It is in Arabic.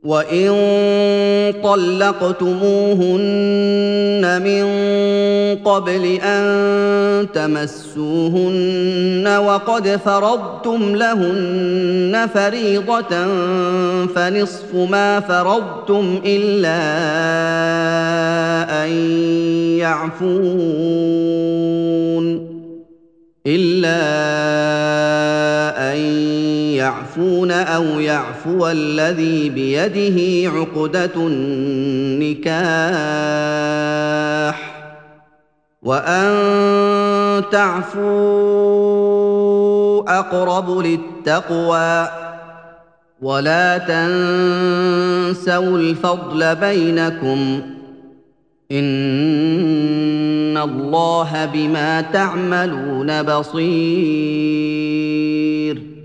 وَإِن طَلَّقْتُمُوهُنَّ مِن قَبْلِ أَن تَمَسُّوهُنَّ وَقَدْ فَرَضْتُمْ لَهُنَّ فَرِيضَةً فَنِصْفُ مَا فَرَضْتُمْ إِلَّا أَن يَعْفُونَ أَوْ يَعْفُوَ الَّذِي بِيَدِهِ عُقْدَةُ النِّكَاحِ ۚ وَأَن تَعْفُوا أَقْرَبُ لِلتَّقْوَىٰ ۚ وَلَا تَنسَوُا الْفَضْلَ بَيْنَكُمْ ۚ إِنَّ اللَّهَ بِمَا تَعْمَلُونَ بَصِيرٌ